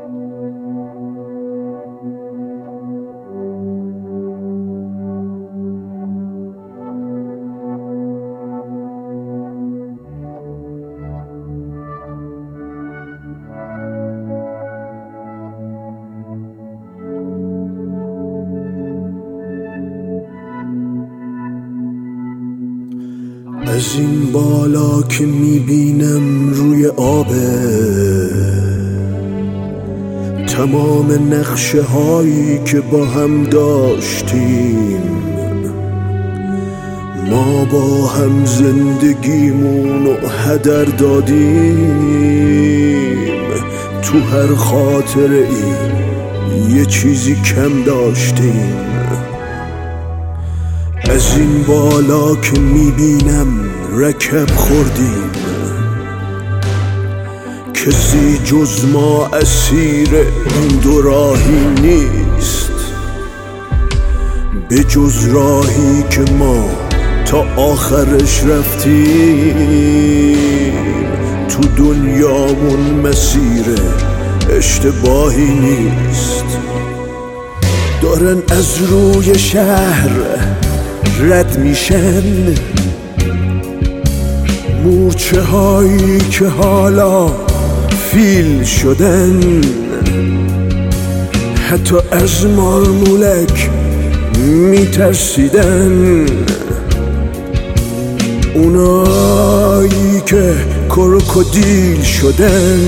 از این بالا که میبینم روی آبه تمام نقشه هایی که با هم داشتیم، ما با هم زندگیمونو هدر دادیم، تو هر خاطره ای یه چیزی کم داشتیم. از این بالا که میبینم رکب خوردیم، کسی جز ما اسیر این دو راهی نیست، به جز راهی که ما تا آخرش رفتیم. تو دنیامون مسیر اشتباهی نیست. دارن از روی شهر رد میشن مورچه هایی که حالا فیل شدن، حتی از مارمولک میترسیدن. اونایی که کروکودیل شدن.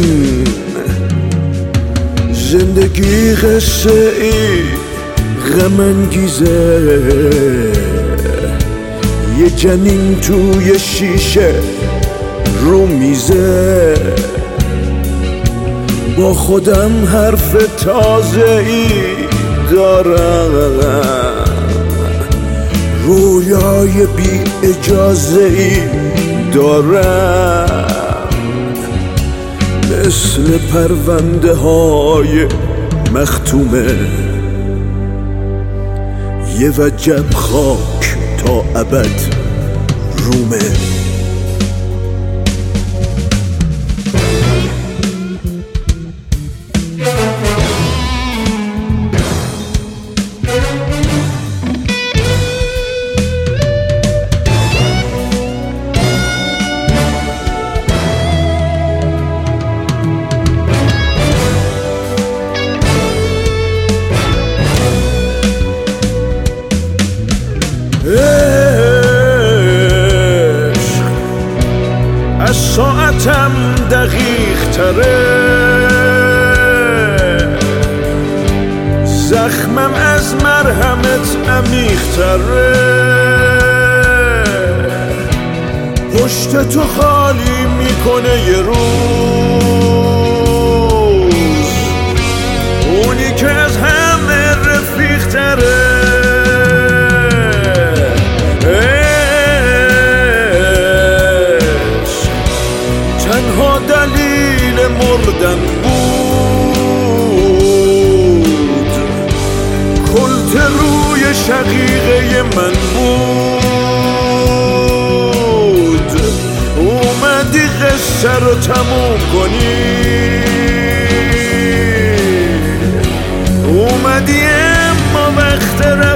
زندگی قصه ای غم انگیزه، یه جنین توی شیشه رو میزه. با خودم حرف تازه ای دارم، رویای بی اجازه ای دارم، مثل پرونده های مختومه، یه وجب خاک تا ابد رومه. از ساعتم دقیق تره، زخمم از مرهمت عمیق تره. پشت تو خالی میکنه یه روز، اونی که از همه رفیق تره. تنها دلیل مردن بود، کلت روی شقیقه من بود. اومدی قصه رو تموم کنی، اومدی اما وقت